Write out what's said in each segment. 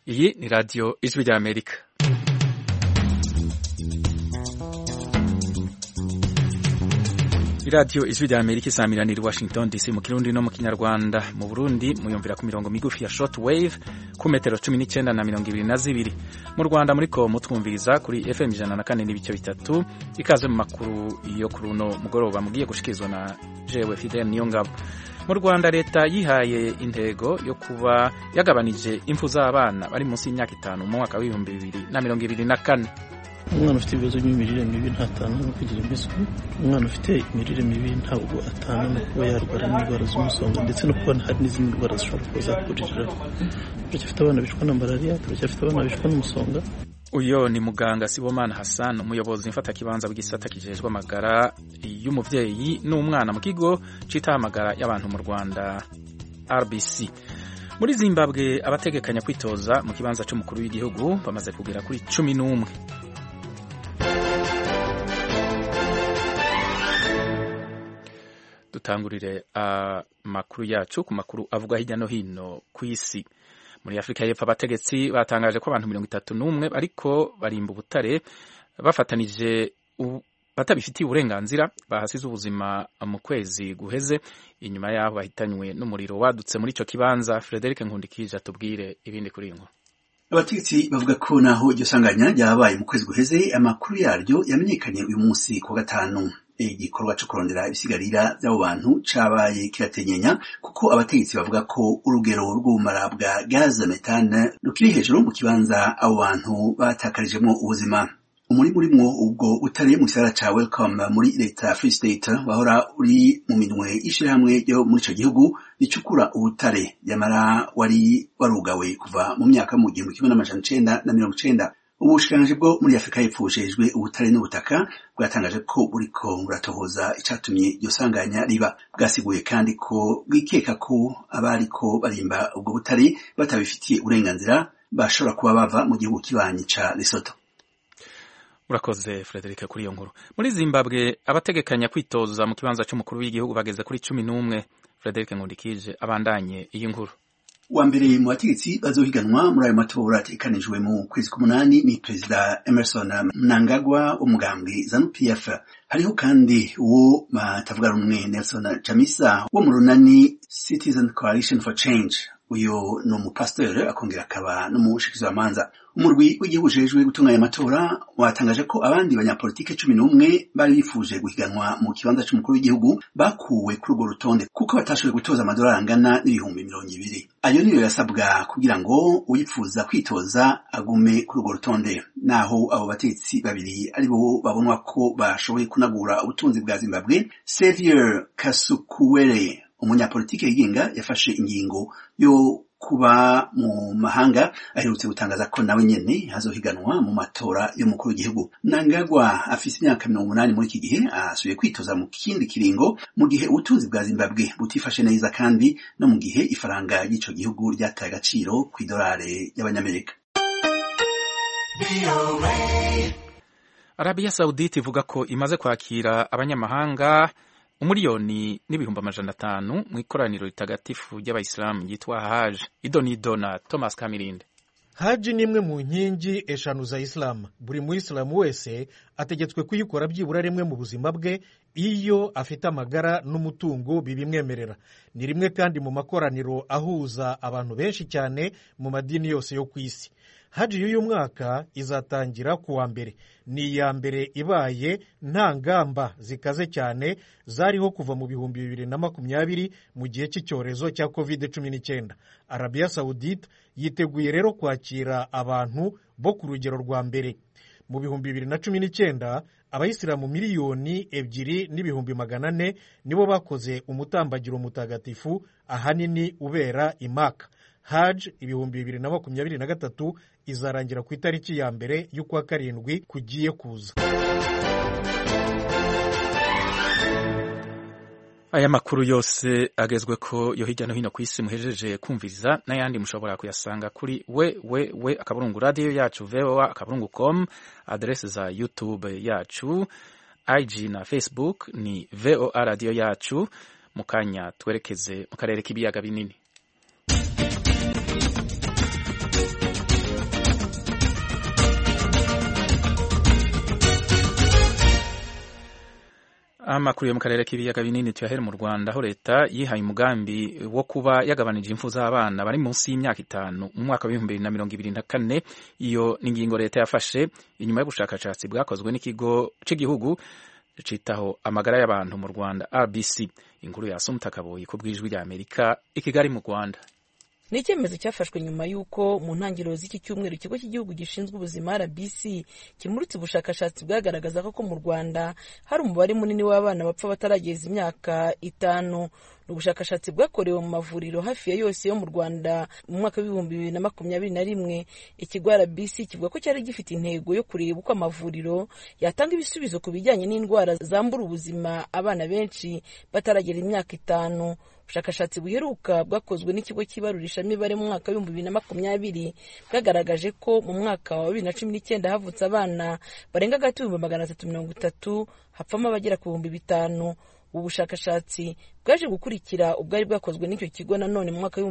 Iyi ni radiyo ijwi rya Amerika. Iradiyo ijwi rya Amerika isamiranira Washington DC mu Kirundi no mu Kinyarwanda. Mu Burundi muyumvira ku mirongo migufi ya short wave ku metero 19 na 22. Mu Rwanda muriko mutwumviriza kuri FM 104.3. Ikaze mu makuru yo kuruno mugoroba mugiye gushikizwa na jewe Fidel Niyongabo. Mu Rwanda leta yihaye intego yo kuba yagabanije impfu z'abana bari munsi y'imyaka 5 mu mwaka wa 2024. Umwana ufite ibibazo by'imirire mibi ntatana no kugira impiswi, umwana ufite imirire mibi ntabwo atana no kuba yarwara n'indwara z'umusonga ndetse no kuba hari n'izindi ndwara zishobora kuba zakuririra. Turacyafite abana bicwa na malaria, turacyafite abana bicwa n'umusonga. Uyo ni muganga Sibomana Hassan, umuyobozi mfatakibanza bw'isata kijejwe amagara y'umuvyeyi n'umwana mu kigo citahamagara y'abantu mu Rwanda RBC. Muri Zimbabwe abategekanya kwitoza mu kibanza c'umukuru w'igihugu bamaze kugera kuri 11. Dutangurire makuru yacu ku makuru avuga hirya no hino ku isi. Muri Afrika y'Epfo abategetsi batangaje ko abantu 31 ariko barimba ubutare bafatanije batabifitiye uburenganzira bahasize ubuzima mu kwezi guheze, inyuma yaho bahitanywe n'umuriro wadutse muri ico kibanza. Frederic Nkundikije atubwire ibindi kuri ngo. Abategetsi bavuga ko naho iryo sanganya ryabaye mu kwezi guheze, amakuru yaryo yamenyekanye uyu munsi ku gatanu. Igikorwa cyo kurondera ibisigarira by'abo bantu cabaye kiratenyenya kuko abategetsi bavuga ko urugero rw'ubumara bwa gaze metane rukiri hejuru mu kibanza abo bantu batakarijemo ubuzima. Umurimwo ubwo utari mu gisagara ca Welcome muri leta Free State wahora uri mu minwe y'ishirahamwe ryo muri ico gihugu ricukura ubutare, yamara wari warugawe kuva mu myaka mu 1990. Ubushikiranganji bwo muri Afrika y'Epfo bujejwe ubutare n'ubutaka bwatangaje ko buriko buratohoza icatumye iryo sanganya riba. Bwasiguye kandi ko bwikeka ko abariko barimba ubwo butare batabifitiye uburenganzira bashobora kuba bava mu gihugu kibanyi ca Lesotho. Urakoze Frederic kuri iyo nkuru. Muri Zimbabwe abategekanya kwitoza mu kibanza c'umukuru w'igihugu bageze kuri 11. Frederic Nkundikije abandanye iyi nkuru. Wa mbere mu bategetsi bazohiganwa muri ayo matora ategekanijwe mu kwezi k'umunani ni Perezida Emerson Mnangagwa w'umugambwe ZANU-PF. Hariho kandi uwo batavuga rumwe Nelson Chamisa wo mu runani Citizen Coalition for Change. Uyo ni umupasiteri akongera akaba n'umushikizamanza. Umurwi w'igihugu ujejwe gutunganya amatora watangaje ko abandi banyapolitike 11 bari bifuje guhiganwa mu kibanza c'umukuru w'igihugu bakuwe kuri urwo rutonde kuko batashoboye gutoza amadolari angana n'ibihumbi 200. Ayo niyo yasabwa kugira ngo uyifuza kwitoza agume kuri urwo rutonde. Naho abo batetsi babiri ari bo babonwa ko bashoboye kunagura ubutunzi bwa Zimbabwe. Xavier Kasukuwere, umunyapolitike yigenga, yafashe ingingo yo kuba mu mahanga, aherutse gutangaza ko nawe nyene hazohiganwa mu matora y'umukuru w'igihugu. Mnangagwa afise imyaka 80 muri iki gihe asubiye kwitoza mu kindi kiringo mu gihe ubutunzi bwa Zimbabwe butifashe neza kandi no mu gihe ifaranga y'ico gihugu ryataye agaciro ku idolari y'abanyamerika. Arabia Saudite ivuga ko imaze kwakira abanyamahanga 1,500,000 mu ikoraniro ritagatifu ry'abayisilamu yitwa Hajj. Idonido na Thomas Kamirinde. Hajj ni imwe mu nkingi eshanu za Islam. Buri muyisilamu wese ategetswe kuyikora byibura rimwe mu buzima bwe iyo afite amagara n'umutungo bibimwemerera. Ni rimwe kandi mu makoraniro ahuza abantu benshi cyane mu madini yose yo ku isi. Hajj y'uyu mwaka izatangira ku wa mbere. Ni iya mbere ibaye nta ngamba zikaze cyane zariho kuva mu 2020 mu gihe cy'icyorezo cya COVID-19. Arabia Saudite yiteguye rero kwakira abantu bo ku rugero rwa mbere. Mu 2019 abayisilamu 2,200,400 nibo bakoze umutambagiro mutagatifu ahanini ubera i Maka. Hajj 2023 izarangira ku itariki ya mbere y'ukwa karindwi kugiye kuza. Aya makuru yose agezwe ko yo hirya no hino ku isi muhejeje kumviriza, n'ayandi mushobora kuyasanga kuri /radio yacu voa.com, adresse za YouTube yacu, IG na Facebook ni VOA radio yacu. Mukanya twerekeze mu karere k'ibiyaga binini. Amakuru yo mu karere k'ibiyaga binini tuyahera mu Rwanda aho leta yihaye umugambi wo kuba yagabanije impfu z'abana bari munsi y'imyaka 5 mu mwaka wa 2024. Iyo ni ingingo leta yafashe inyuma y'ubushakashatsi bwakozwe n'ikigo cy'igihugu citaho amagara y'abantu mu Rwanda RBC. Inkuru ya Assumpta Kaboyi ku bw'ijwi rya Amerika i Kigali mu Rwanda. Ni icyemezo cyafashwe nyuma y'uko mu ntangiriro z'iki cyumweru ikigo cy'igihugu gishinzwe ubuzima RBC kimurutse ubushakashatsi bwagaragaza ko mu Rwanda hari umubare munini w'abana bapfa batarageza imyaka 5. Ubushakashatsi bwakorewe mu mavuriro hafi ya yose yo mu Rwanda mu mwaka wa 2021. Ikigo RBC kivuga ko cyari gifite intego yo kureba uko amavuriro yatanga ibisubizo ku bijyanye n'indwara zambura ubuzima abana benshi bataragera imyaka 5. Ubushakashatsi buheruka bwakozwe n'ikigo cy'ibarurishamibare mu mwaka wa 2020 bwagaragaje ko mu mwaka wa 2019 havutse abana barenga 330, hapfamo abagera ku 5,000. Ubu bushakashatsi bwaje gukurikira ubwari bwakozwe n'icyo kigo nanone mu mwaka wa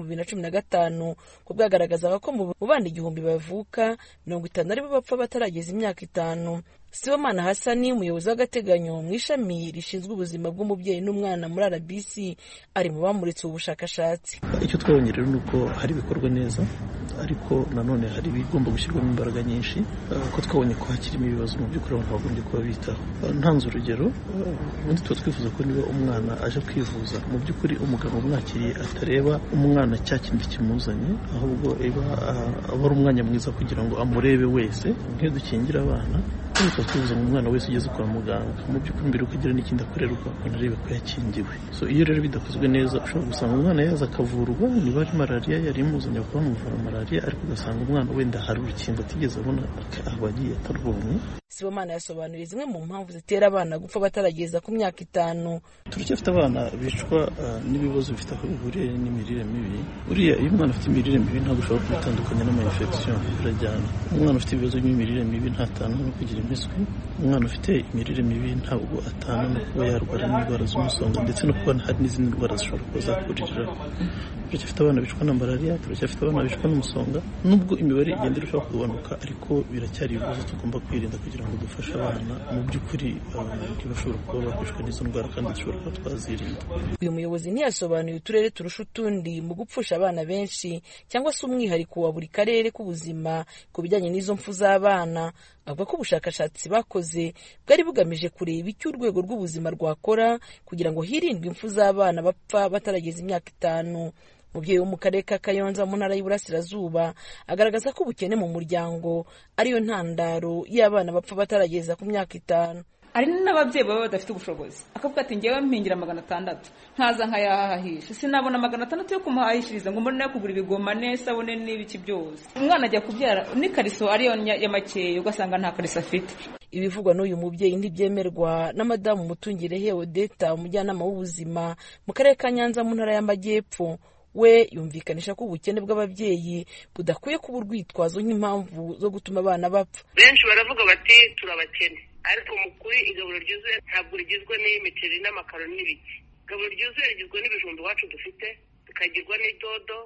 2015 ko bwagaragazaga ko mu bana 1,000 bavuka 50 aribo bapfa batarageza imyaka 5. Sibomana Hasani, umuyobozi w'agateganyo mu ishami rishinzwe ubuzima bw'umubyeyi n'umwana muri RBC, ari mu bamuritse ubushakashatsi. Icyo twabonye rero nuko hari bikorwa neza, ariko nanone hari bigomba gushyirwamo imbaraga nyinshi, ko twabonye ko hakirimo ibibazo mu by'ukuri abantu bagombye kuba bitaho. Ntanze urugero, ubundi tuba twifuza ko niba umwana aje kwivuza mu by'ukuri umugabo umwakiriye atareba umwana cya kindi kimuzanye, ahubwo aba ari umwanya mwiza kugira ngo amurebe wese. Nk'iyo dukingira abana twifuza mu mwana wese ugeze kwa muganga mu by'ukuri mbere ukagira n'ikindi akorerwa unarebe ko yakingiwe. So iyo rero bidakozwe neza ushobora gusanga umwana yaza akavurwa, niba ari malariya yari imuzanye bakamuvura malariya, ariko ugasanga umwana wenda hari urukingo atigeze abona aho agiye atarubonye. Sibomana yasobanuriye zimwe mu mpamvu zitera abana gupfa batarageza ku myaka 5. Turacyafite abana bicwa n'ibibazo bifite aho bihuriye n'imirire mibi. Uriya iyo umwana afite imirire mibi ntabwo ushobora kubitandukanya n'ama-infection birajyana. Umwana ufite ibibazo by'imirire mibi ntatana no kugira impiswi. Umwana ufite imirire mibi ntabwo atana no kuba yarwara n'indwara z'umusonga, ndetse no kuba hari n'izindi ndwara zishobora kuba zakuririraho. Turacyafite abana bicwa na malariya, turacyafite abana bicwa n'umusonga. Nubwo imibare igenda irushaho kugabanuka, ariko biracyari ibibazo tugomba kwirinda kugira ngo dufashe abana mu by'ukuri ntibashobora kuba bakwicwa n'izo ndwara kandi dushobora kuba twazirinda. Uyu muyobozi ntiyasobanuye uturere turusha utundi mu gupfusha abana benshi cyangwa se umwihariko wa buri karere k'ubuzima ku bijyanye n'izo mfu z'abana. Avuga ko ubushakashatsi bakoze bwari bugamije kureba icyo urwego rw'ubuzima rwakora kugira ngo hirindwe impfu z'abana bapfa batarageza imyaka 5. Umubyeyi wo mu karere ka Kayonza mu ntara y'Iburasirazuba agaragaza ko ubukene mu muryango ariyo ntandaro y'abana bapfa batarageza ku myaka 5. Ari n'ababyeyi baba badafite ubushobozi, akavuga ati ngewe mpingira 600 nkaza nkayahahisha, sinabona 600 yo kumuhahishiriza ngo mbone kugura ibigomane sabone n'ibiki byose. Umwana ajya kubyara ni kariso ariyo ya makeye ugasanga nta kariso afite. Ibivugwa n'uyu mubyeyi ntibyemerwa na Madamu Mutungirehe Odeta, umujyanama w'ubuzima mu karere ka Nyanza mu ntara y'Amajyepfo. We yumvikanisha ko ubukene bw'ababyeyi budakwiye kuba urwitwazo nk'impamvu zo gutuma abana bapfa. Benshi baravuga bati turabakene, ariko mukuri igaburo ryuzuye ntabwo rigizwe n'imiceri n'amakaroni n'ibiki. Igaburo ryuzuye rigizwe n'ibijumba iwacu dufite, tukagirwa n'idodo,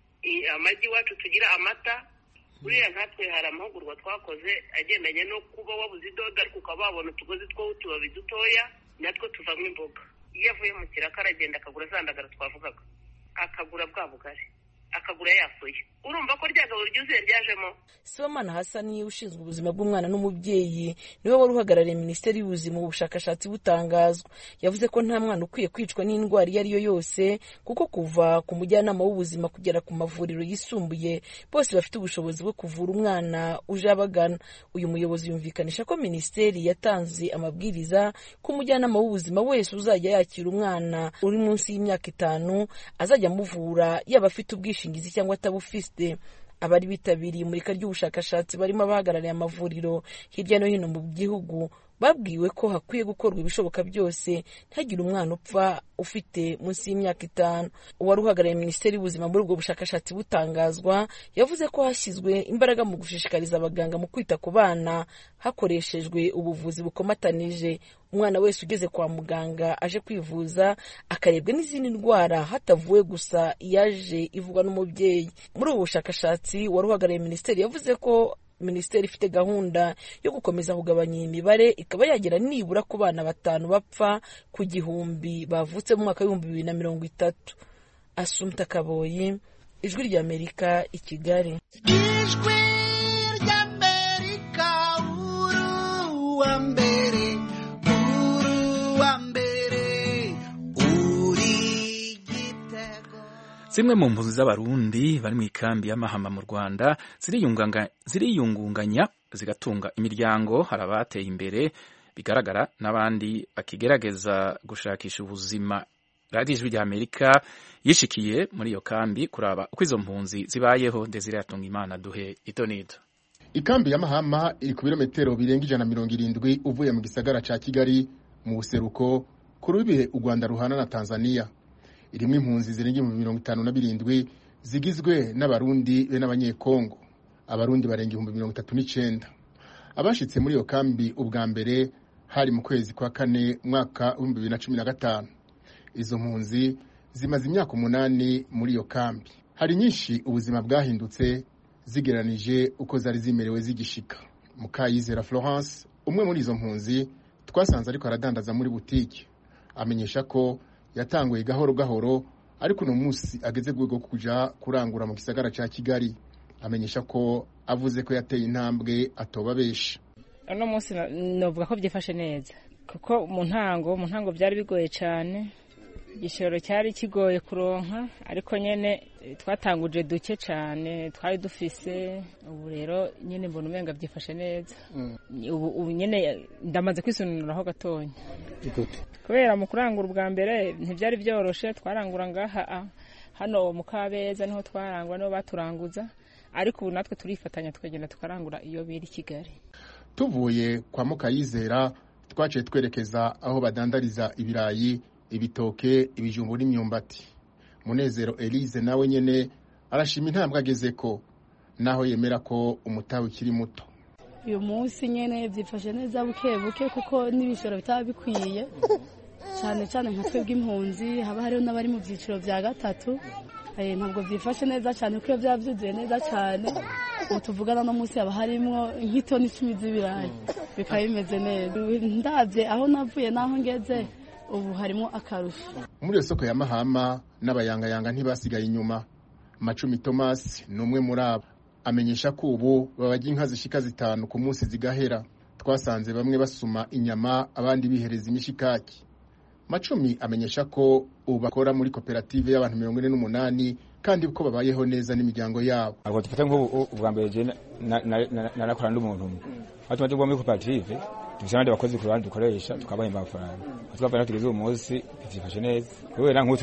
amagi iwacu tugira, amata. Buriya nkatwe hari amahugurwa twakoze agendanye no kuba wabuze idodo ariko ukaba wabona utugozi tw'utubabi dutoya natwo tuvamo imboga. Iyo avuye mu kiraka aragenda akagura za ndagara twavugaga, akagura bwa bugari, akagura yasoye. Urumva ko ryagabo ryuzuye ryajemo. Sibomana Hasani ushinzwe ubuzima bw'umwana n'umubyeyi niwe wari uhagarariye Minisiteri y'Ubuzima mu bushakashatsi butangazwa. Yavuze ko nta mwana ukwiye kwicwa n'indwara iyo ari yo yose, kuko kuva ku mujyanama w'ubuzima kugera ku mavuriro yisumbuye bose bafite ubushobozi bwo kuvura umwana uje abagana. Uyu muyobozi yumvikanisha ko Minisiteri yatanze amabwiriza ko umujyanama w'ubuzima wese uzajya yakira umwana uri munsi y'imyaka 5 azajya amuvura, yaba afite ubwishingizi cyangwa atabufite. Abari bitabiriye imurika ry'ubushakashatsi barimo abahagarariye amavuriro hirya no hino mu gihugu babwiwe ko hakwiye gukorwa ibishoboka byose ntagire umwana upfa ufite munsi y'imyaka 5. Uwari uhagarariye Minisiteri y'Ubuzima muri ubwo bushakashatsi butangazwa yavuze ko hashyizwe imbaraga mu gushishikariza abaganga mu kwita ku bana hakoreshejwe ubuvuzi bukomatanije. Umwana wese ugeze kwa muganga aje kwivuza akarebwa n'izindi ndwara hatavuwe gusa yaje ivugwa n'umubyeyi. Muri ubu bushakashatsi wari uhagarariye Minisiteri yavuze ko minisiteri ifite gahunda yo gukomeza kugabanya iyi mibare ikaba yagera nibura ku bana 5 bapfa ku 1,000 bavutse mu mwaka w'2030. Assumpta Kaboyi, Ijwi ry'Amerika i Kigali. Ijwi ry'Amerika uruwa mbere uri Gitego. Zimwe mu mpunzi z'abarundi bari mu ikambi y'Amahama mu Rwanda ziriyungunganya zigatunga imiryango, hari abateye imbere bigaragara n'abandi bakigerageza gushakisha ubuzima. Radio Ijwi ry'Amerika yishikiye muri iyo kambi kuraba uko izo mpunzi zibayeho. Desire Hatungimana duhe itonito. Ikambi y'Amahama iri ku birometero birenga 170 uvuye mu gisagara ca Kigali mu buseruko ku rubibe u Rwanda ruhana na Tanzania. Irimo impunzi zirenga 57 zigizwe n'abarundi be n'abanyekongo. Abarundi barenga 39. Abashitse muri iyo kambi ubwa mbere hari mu kwezi kwa 4 mwaka 2015. Izo mpunzi zimaze imyaka 8 muri iyo kambi. Hari nyinshi ubuzima bwahindutse zigeranije uko zari zimerewe zigishika. Mukayizera Florence, umwe muri izo mpunzi, twasanze ariko aradandaza muri butike. Amenyesha ko yatanguye gahoro gahoro ariko no munsi ageze rwego kuja kurangura mu gisagara ca Kigali. Amenyesha ko avuze ko yateye intambwe atobabesha. Ano munsi novuga ko byifashe neza kuko mu ntango byari bigoye cyane. Igishoro cyari kigoye kuronka ariko nyene twatanguje duke cyane twari dufise. Ubu rero nyene mbona umenga byifashe neza. Ubu nyene ndamaze kwisunuraho gatonya kubera mu kurangura ubwa mbere ntibyari byoroshe. Twarangura ngaha hano mu Kabeza niho twarangura no baturanguza, ariko ubu natwe turifatanya tukagenda tukarangura iyo biri Kigali. Tuvuye kwa Mukayizera twaciye twerekeza aho badandariza ibirayi, ibitoke, ibijumbu n'imyumbati. Munezero Elise nawe nyene arashima intambwe agezeko naho yemera ko umutawe ukiri muto. Uyu munsi nyene byifashe neza buke kuko n'ibishoro bitaba bikwiye cyane nka twebwe impunzi haba hariho n'abari mu byiciro bya gatatu. Ntabwo byifashe neza cyane kuko byavyuzuye neza cyane. Utuvugana no munsi haba harimo nk'itoni 10 z'ibirayi bikaba bimeze neza. Ndavye aho navuye naho ngeze ubu harimo akarusho. Muri iyo soko ya Mahama n'abayangayanga ntibasigaye inyuma. Macumi Thomas numwe muri abo amenyesha ko ubu babagira inka zishika 5 ku munsi zigahera. Twasanze bamwe basuma inyama abandi bihereza imishikaki. Macumi amenyesha ko ubu bakora muri koperative y'abantu 48 kandi uko babayeho neza n'imiryango yabo. Abo dufite nk'ubu ubwa mbere je narakora n'umuntu umwe. Atumaje muri koperative tuzande bakozi ku ruhande dukoresha tukabahemba amafaranga. Tukavana tugeze uyu munsi byifashe neza. Kubera nk'utwe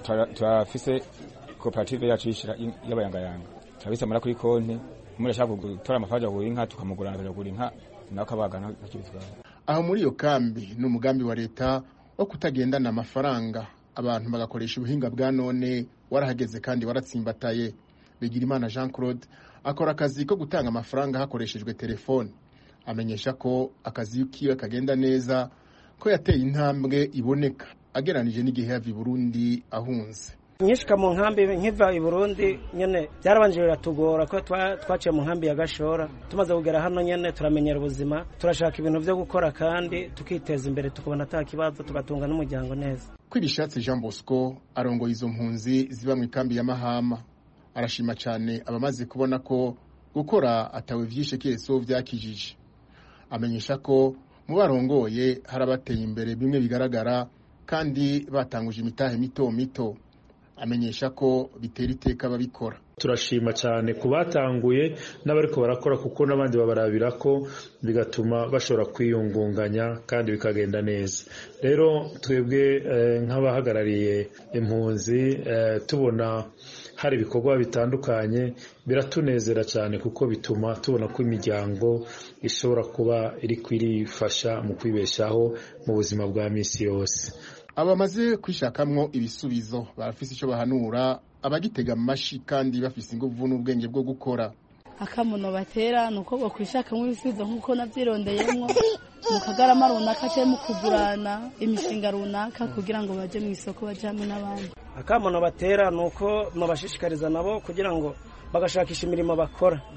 turafise koperative yacu ishira y'abayangayanga. Turabisa mara kuri konti umwe ashaka gutora amafaranga yo inka tukamugurana kugura inka nakabagana n'ikibizwa. Aho muri iyo kambi n'umugambi wa leta wo kutagendana amafaranga abantu bagakoresha ubuhinga bwa none warahageze kandi waratsimbataye. Bigirimana Jean Claude akora akazi ko gutanga amafaranga hakoreshejwe telefone. Amenyesha ko akazi kiwe kagenda neza ko yateye intambwe iboneka ageranije n'igihe yavi Burundi ahunze. Nyishika mu nkambi nkiva i Burundi nyene byarabanje biratugora ko twaciye mu nkambi ya Gashora. Tumaze kugera hano nyene turamenyera ubuzima, turashaka ibintu byo gukora kandi tukiteza imbere tukabona atakibazo tugatunga n'umuryango neza. Kwibishatse Jean Bosco arongoye izo mpunzi ziba mu ikambi ya Mahama. Arashima cyane abamaze kubona ko gukora atawe vyishe keso vyakijije. Amenyesha ko mu barongoye harabateye imbere bimwe bigaragara kandi batanguje imitahe mito. Amenyesha ko bitera iteka babikora. Turashima cyane kubatanguye n'abariko barakora kuko nabandi babarabira ko bigatuma bashobora kwiyungunganya kandi bikagenda neza. Rero twebwe nk'abahagarariye impunzi tubona hari ibikorwa bitandukanye biratunezera cyane kuko bituma tubona ko imiryango ishobora kuba iri kwirifasha mu kwibeshaho mu buzima bwa misi yose. Abamaze kwishakamwo ibisubizo barafise ico bahanura abagitega amashi kandi bafise inguvu n'ubwenge bwo gukora. Akamuno batera nuko bwo kwishakamwo ibisubizo nkuko navyirondeyemwo mu kagarama runaka cyangwa mu kugurana imishinga runaka kugira ngo baje mu isoko bajamwe n'abandi. Akamuno batera nuko mabashishikariza nabo kugira ngo bagashakisha imirimo bakora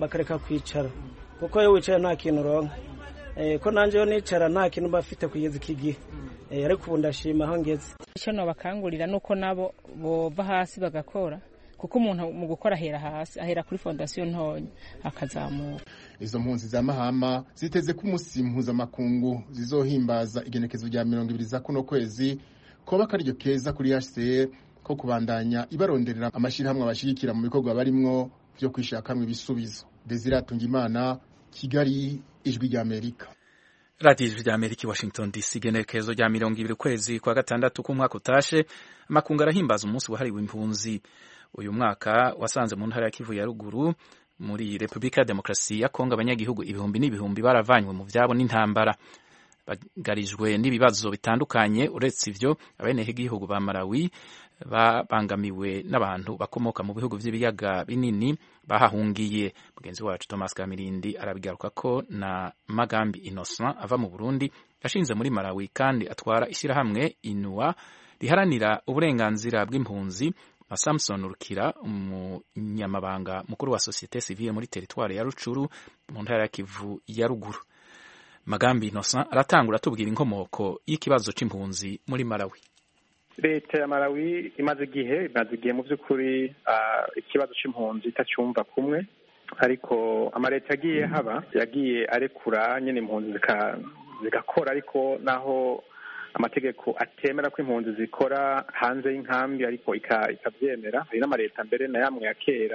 bakareka kwicara kuko iyo wicaye nta kintu uronka ko nanjye yo nicara nta kintu bafite kugeza iki gihe ariko ubu ndashima aho ngeze icyo nabakangurira ni uko nabo bova hasi bagakora kuko umuntu mu gukora ahera hasi ahera kuri fondasiyo ntoya akazamuka. Izo mpunzi za Mahama ziteze ko umunsi mpuzamakungu zizohimbaza igenekezo rya 20 za kuno kwezi koba akaryo keza kuri HCR ko kubandanya ibaronderera amashirahamwe abashigikira mu bikorwa barimwo byo kwishakamwe ibisubizo. Desire Tungimana, Kigali, Ijwi rya Amerika. Radio Ijwi rya Amerika, Washington DC. Igenekezo rya 20 kwezi kwa gatandatu k'umwaka utashe, amakungu arahimbaza umunsi wahariwe impunzi. Uyu mwaka wasanze mu ntara ya Kivu ya ruguru muri Republika ya Demokarasi ya Kongo abanyagihugu ibihumbi n'ibihumbi baravanywe mu vyabo n'intambara, bagarijwe n'ibibazo bitandukanye. Uretse ivyo, abenegihugu ba Malawi babangamiwe n'abantu bakomoka mu bihugu vy'ibiyaga binini bahahungiye. Mugenzi wacu Thomas Kamirindi arabigaruka ko na Magambi Innocent ava mu Burundi yashinze muri Malawi kandi atwara ishirahamwe Inua riharanira uburenganzira bw'impunzi. Samson Rukira, umunyamabanga mukuru wa societe civile muri teritwari ya Rucuru mu ntara ya Kivu ya ruguru. Magambi Innocent aratangura tubwira inkomoko y'ikibazo c'impunzi muri Malawi. Leta ya Malawi imaze igihe mu by'ukuri ikibazo c'impunzi itacyumva kumwe, ariko amaleta yagiye arekura nyene impunzi zigakora, ariko naho amategeko atemera ko impunzi zikora hanze y'inkambi ariko ikabyemera. Hari n'amaleta mbere na yamwe ya kera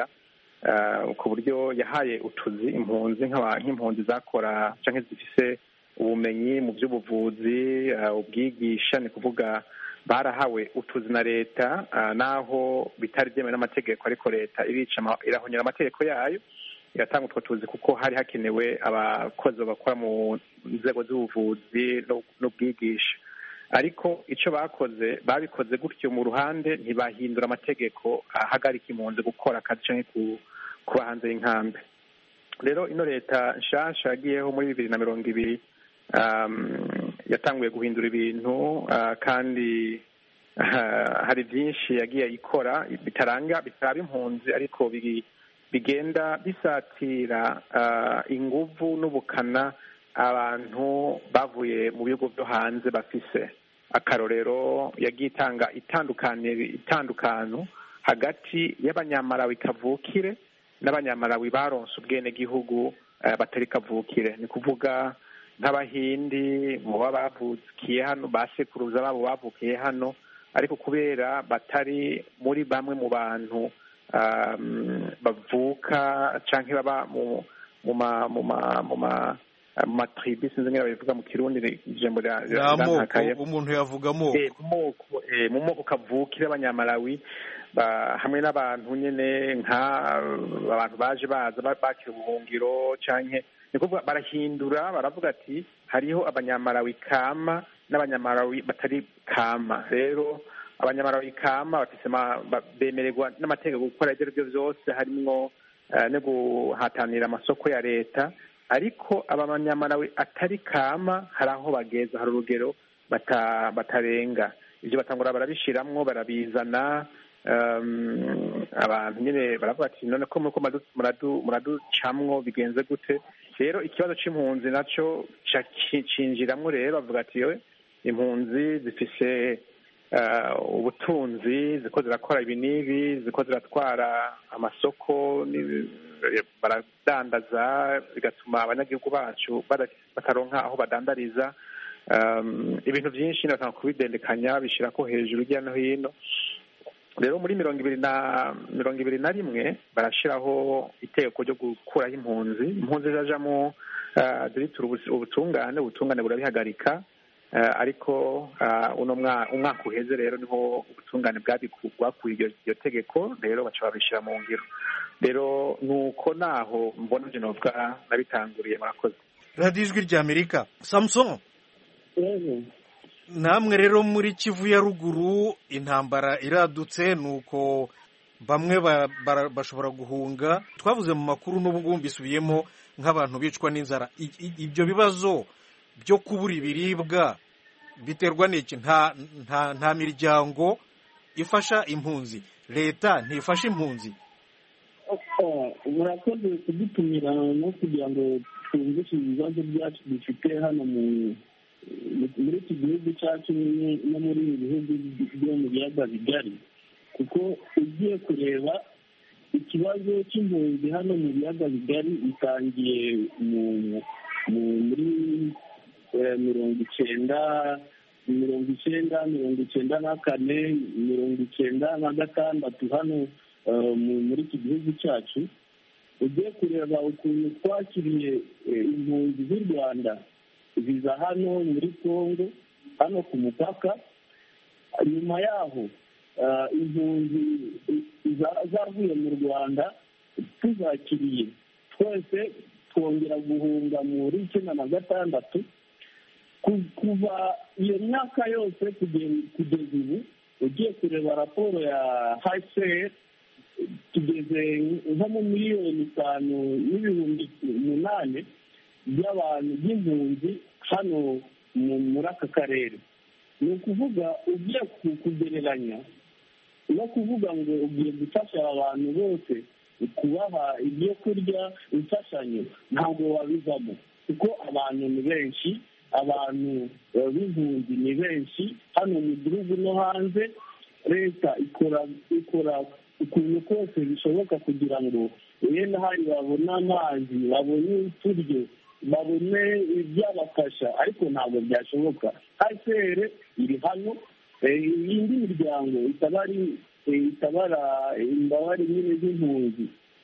ku buryo yahaye utuzi impunzi nk'impunzi zakora canke zifise ubumenyi mu by'ubuvuzi, ubwigisha, ni kuvuga barahawe utuzi na leta naho bitari byemewe n'amategeko, ariko leta irahonyera amategeko yayo iratanga utwo tuzi kuko hari hakenewe abakozi bakora mu nzego z'ubuvuzi n'ubwigisha. Ariko icyo babikoze gutyo mu ruhande, ntibahindura amategeko ahagarika impunzi gukora akazi canke kuba hanze y'inkambi. Rero ino leta nshasha yagiyeho muri 2020 yatanguye guhindura ibintu, kandi hari byinshi yagiye ikora bitaraba impunzi, ariko bigenda bisatira inguvu n'ubukana abantu bavuye mu bihugu byo hanze bafise. Akarorero yagiye itanga itandukano hagati y'abanyamalawi kavukire n'abanyamalawi baronse ubwene gihugu batari kavukire, ni kuvuga nk'abahindi mu bavukiye hano, basekuruza babo bavukiye hano, ariko kubera batari muri bamwe mu bantu bavuka canke baba mu matribi, sinzi ngera bivuga mu Kirundi ijambo umuntu yavuga mu moko kavukire abanyamalawi hamwe n'abantu nyene abantu baje baza bakira ubuhungiro canke, ni kuvuga barahindura, baravuga ati hariho abanyamalawi kama n'abanyamalawi batari kama. Rero abanyamalawi kama bemererwa n'amategeko gukora ibyo byose, harimwo no guhatanira amasoko ya leta, ariko abanyamalawi atari kama hari aho bageza, hari urugero batarenga. Ibyo batangura barabishiramwo, barabizana, abantu nyine baravuga ati none ko muraducamwo bigenze gute? Rero ikibazo c'impunzi naco cinjiramwo. Rero bavuga ati impunzi zifise ubutunzi, ziko zirakora ibi n'ibi, ziko ziratwara amasoko, baradandaza, bigatuma abanyagihugu bacu bataronka aho badandariza. Ibintu byinshi natanga kubidendekanya bishirako hejuru hirya no hino. Rero muri 2021 barashiraho itegeko ryo gukuraho impunzi zajamo ziritura ubutungane burabihagarika, ariko umwaka uheze rero niho ubutungane bwakuye iryo tegeko, rero baca babishira mu ngiro. Rero nuko naho mbona je novuga nabitanguriye. Murakoze. Radio Ijwi rya Amerika. Samson, namwe rero muri Kivu ya ruguru intambara iradutse, nuko bamwe bashobora guhunga. Twavuze mu makuru n'ubu mbisubiyemo nk'abantu bicwa n'inzara. Ibyo bibazo byo kubura ibiribwa biterwa n'iki? Nta miryango ifasha impunzi, leta ntifasha impunzi. murakoze kudutumira no kugira ngo twumvishe ibibazo byacu dufite hano muri iki gihugu cyacu no muri ibi bihugu byo mu biyaga bigari, kuko ugiye kureba ikibazo cy'impunzi hano mu biyaga bigari bitangiye muri mirongo icyenda na kane 1996 hano muri iki gihugu cyacu. Ugiye kureba ukuntu twakiriye impunzi z'u Rwanda ziza hano muri Congo hano ku mupaka, nyuma yaho impunzi zavuye mu Rwanda tuzakiriye twese twongera guhunga muri 1996. Kuva iyo myaka yose kugeza ubu ugiye kureba raporo ya HCR tugeze nko mu 5,800,000 by'abantu by'impunzi hano muri aka karere. Ni ukuvuga ugiye kugereranya no kuvuga ngo ugiye gufasha abantu bose kubaha ibyo kurya imfashanyo, ntabwo wabivamo kuko abantu ni benshi, abantu b'impunzi ni benshi hano mu gihugu no hanze. Leta ikora ukuntu kose bishoboka kugira ngo wenda hari babone amazi, babone uturyo, babone ibyabafasha, ariko ntabwo byashoboka. HCR iri hano, indi miryango itabara imbabare nyine z'impunzi,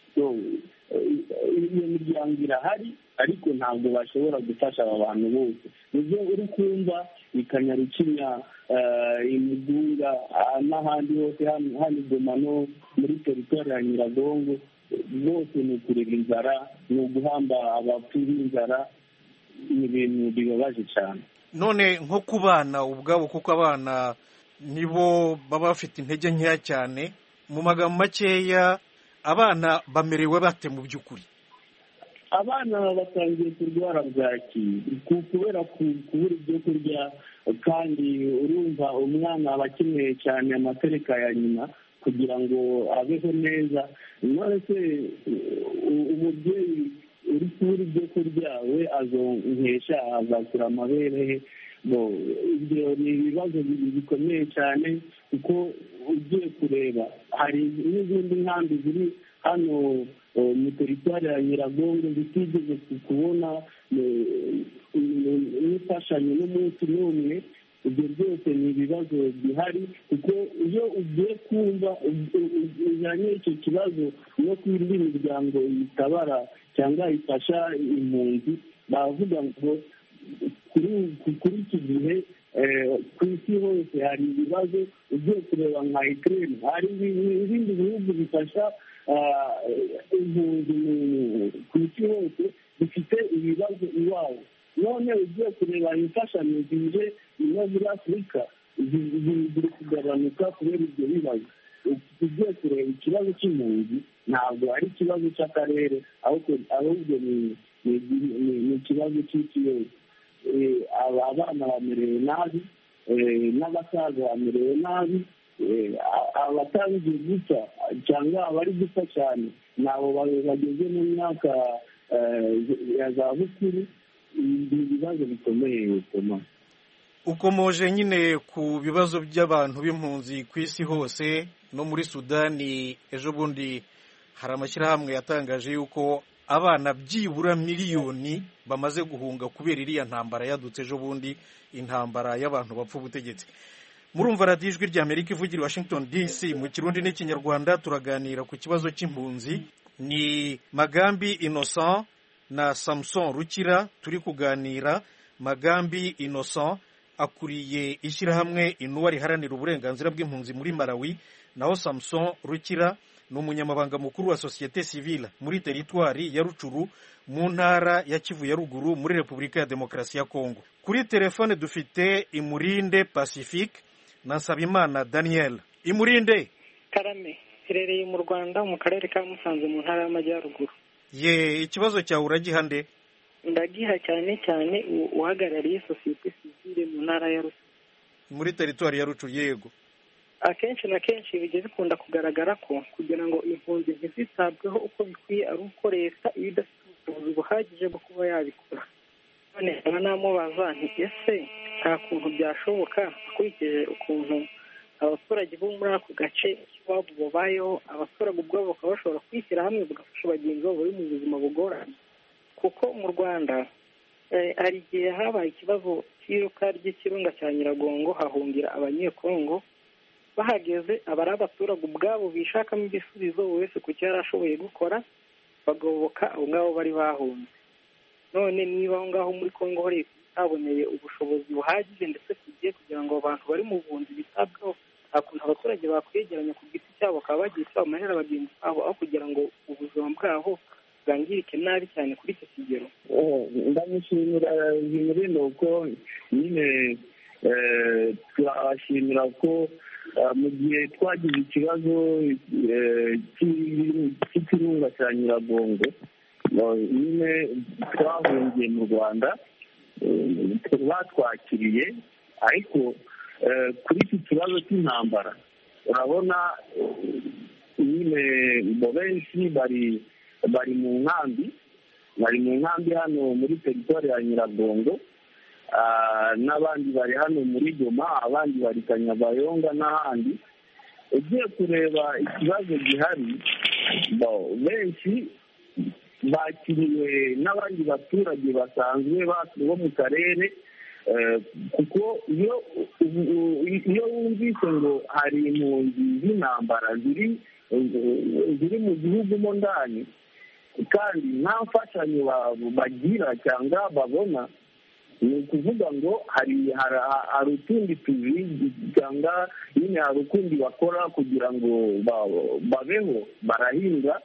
iyo miryango irahari ariko ntabwo bashobora gufasha aba bantu bose. nibyo uri kumva ikanyarukinya Imugunga n'ahandi hose hano Goma no muri teritwari ya Nyiragongo, bose ni ukurega inzara, ni uguhamba abapfu b'inzara, ni ibintu bibabaje cyane. None nko ku bana ubwabo, kuko abana nibo baba bafite intege nkeya cyane, mu magambo makeya abana bamerewe bate mu by'ukuri? Abana batangiye kurwara bwaki kubera kubura ibyo kurya, kandi urumva umwana aba akeneye cyane amatereka ya nyina kugira ngo abeho neza. None se umubyeyi uri kubura ibyo kurya we azonkesha, azakura amabere? Ibyo ni ibibazo bikomeye cyane, kuko ugiye kureba hari n'izindi nkambi ziri hano mu teritwari ya Nyiragongo zitigeze kubona n'imfashanyo n'umunsi n'umwe. Ibyo byose ni ibibazo bihari, kuko iyo ugiye kumva ujyanye icyo kibazo no ku indi miryango itabara cyangwa ifasha impunzi, bavuga ngo kuri iki gihe ku isi hose hari ibibazo. Ugiye kureba nka Ukraine, hari ibindi bihugu bifasha impunzi ku isi hose bifite ibibazo iwabo. None ugiye kureba imfashanyo zije no muri Afurika ziri kugabanuka kubera ibyo bibazo. Ugiye kureba ikibazo cy'impunzi ntabwo ari ikibazo cy'akarere, ahubwo ni ikibazo cy'isi yose. Abana bamerewe nabi, n'abasaza bamerewe nabi, abatangiye gupfa cyangwa abari gupfa cyane nabo bageze mu myaka ya za bukuru. Ibibazo bikomeye bituma ukomoje nyine ku bibazo by'abantu b'impunzi ku isi hose no muri Sudani. Ejo bundi hari amashyirahamwe yatangaje yuko abana byibura 1,000,000 bamaze guhunga kubera iriya ntambara yadutse ejo bundi, intambara y'abantu bapfa ubutegetsi. Murumva radiyo Ijwi ry'Amerika ivugira i Washington DC mu Kirundi n'Ikinyarwanda. Turaganira ku kibazo cy'impunzi. Ni Magambi Innocent na Samson Rukira turi kuganira. Magambi Innocent akuriye ishyirahamwe Inuwa riharanira uburenganzira bw'impunzi muri Malawi, naho Samson Rukira ni umunyamabanga mukuru wa Societe Civile muri teritwari ya Rucuru mu ntara ya Kivu ya Ruguru muri Repubulika ya Demokarasi ya Kongo. Kuri telefone dufite Imurinde Pacifique na Nsabimana Daniel. Imurinde Karame, irereye mu Rwanda mu karere ka Musanze mu ntara y'Amajyaruguru. Ikibazo cyawe uragiha nde? Ndagiha cyane uhagarariye Societe Civile mu ntara ya Rucuru muri teritwari ya Rucuru. Yego, akenshi na kenshi bijya bikunda kugaragara ko kugira ngo impunzi ntizitabweho uko bikwiye ari uko leta iba idafite ubushobozi buhagije bwo kuba yabikora. none nkaba namubaza nti ese nta kuntu byashoboka akurikije ukuntu abaturage bo muri ako gace iwabo babayeho, abaturage ubwabo bakaba bashobora kwishyira hamwe bagafasha bagenzi babo bari mu buzima bugoranye. Kuko mu Rwanda hari igihe habaye ikibazo cy'iruka ry'ikirunga cya Nyiragongo hahungira abanyekongo, bahageze abari abaturage ubwabo bishakamo ibisubizo wese ku cyo yari ashoboye gukora bagoboka abo ngabo bari bahunze. None niba aho ngaho muri Kongo leta itaboneye ubushobozi buhagije ndetse kugiye kugira ngo abantu bari mu buhunzi bitabweho, nta kuntu abaturage bakwegeranya ku giti cyabo bakaba bagiye bamarira bagenzi babo aho kugira ngo ubuzima bwabo bwangirike nabi cyane kuri icyo kigero. Ndamushimira bimuri ni uko nyine turabashimira ko mu gihe twagize ikibazo cy'ikirunga cya Nyiragongo nyine twahungiye mu Rwanda batwakiriye, ariko kuri iki kibazo cy'intambara urabona nyine benshi bari mu nkambi hano muri teritwari ya Nyiragongo, n'abandi bari hano muri Goma, abandi bari Kanyabayonga n'ahandi. Ugiye kureba ikibazo gihari, benshi bakiriwe n'abandi baturage basanzwe bo mu karere, kuko iyo wumvise ngo hari impunzi z'intambara ziri mu gihugu mo ndani kandi nta mfashanyo bagira cyangwa babona, ni ukuvuga ngo hari utundi tuzi cyangwa nyine hari ukundi bakora kugira ngo babeho. Barahinga,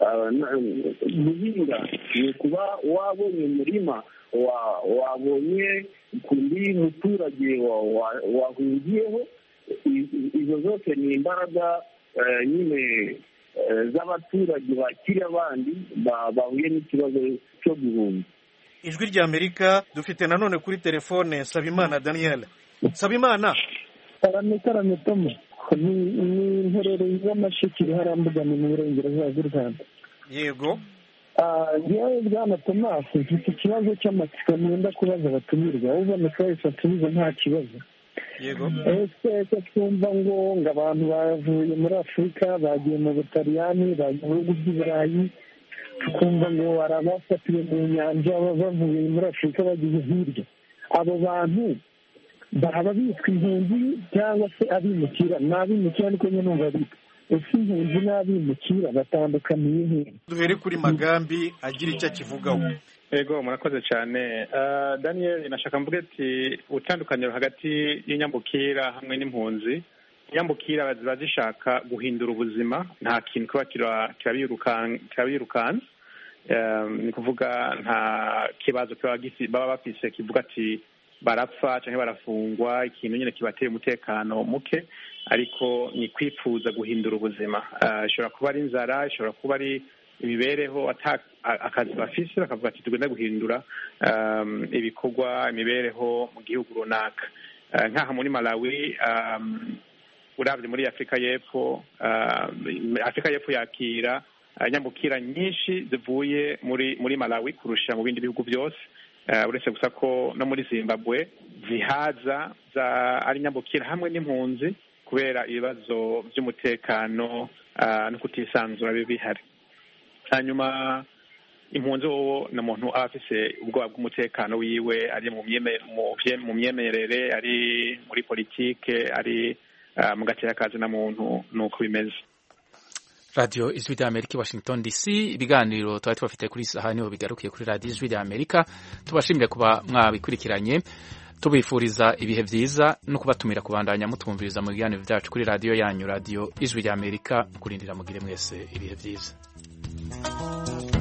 guhinga ni ukuba wabonye umurima wabonye kundi muturage wahungiyeho. Izo zose ni imbaraga nyine z'abaturage bakiri abandi bahuye n'ikibazo cyo guhunga. Ijwi rya Amerika dufite nanone kuri telefone Sabimana Daniel. Sabimana, karame Tom, ni intererezi z'amashikiri harambuga mu burengerazuba bw'u Rwanda. Yego. Ngewe bwana Thomas mfite ikibazo cy'amatsiko nenda kubaza abatumirwa, uboneka wese atubize nta kibazo. Yego. Ese twumva ngo abantu bavuye muri Afurika bagiye mu Butaliyani, bagiye mu bihugu by'Iburayi, tukumva ngo barabafatiwe mu nyanja bavuye muri Afurika bagiye hirya. Abo bantu baba bitwa impunzi cyangwa se abimukira? N'abimukira niko nyine numva bitwa. Ese impunzi n'abimukira batandukaniye he? Duhere kuri Magambi agira icyo akivugaho. Ego, murakoze cyane. Daniel, nashaka mvuge ati utandukaniro hagati y'inyambukira hamwe n'impunzi. Inyambukira bazishaka guhindura ubuzima, nta kintu kuba kirabirukanza. Ni kuvuga nta kibazo baba bafise kivuga ati barapfa cyangwa barafungwa, ikintu nyine kibateye umutekano muke, ariko ni kwifuza guhindura ubuzima. Ishobora kuba ari inzara, ishobora kuba ari imibereho, akazi bafise bakavuga ati tugenda guhindura ibikorwa, imibereho mu gihugu runaka. Nk'aha muri Malawi, urabye muri Afurika y'Epfo yakira nyambukira nyinshi zivuye muri Malawi kurusha mu bindi bihugu byose, uretse gusa ko no muri Zimbabwe zihaza ari nyambukira hamwe n'impunzi kubera ibibazo by'umutekano no kutisanzura bihari. Hanyuma impunzi wowe ni umuntu aba afise ubwoba bw'umutekano wiwe, ari mu myemerere, ari muri politike, ari mu gatekazi na muntu, nuko bimeze. Radio Ijwi rya Amerika, Washington DC. Ibiganiro twari tubafite kuri saha niho bigarukiye kuri Radio Ijwi rya Amerika. Tubashimire kuba mwabikurikiranye, tubifuriza ibihe byiza no kubatumira kubandanya mutwumviriza mu biganiro byacu kuri radio yanyu, Radio Ijwi rya Amerika. Kurindira mugire mwese ibihe byiza.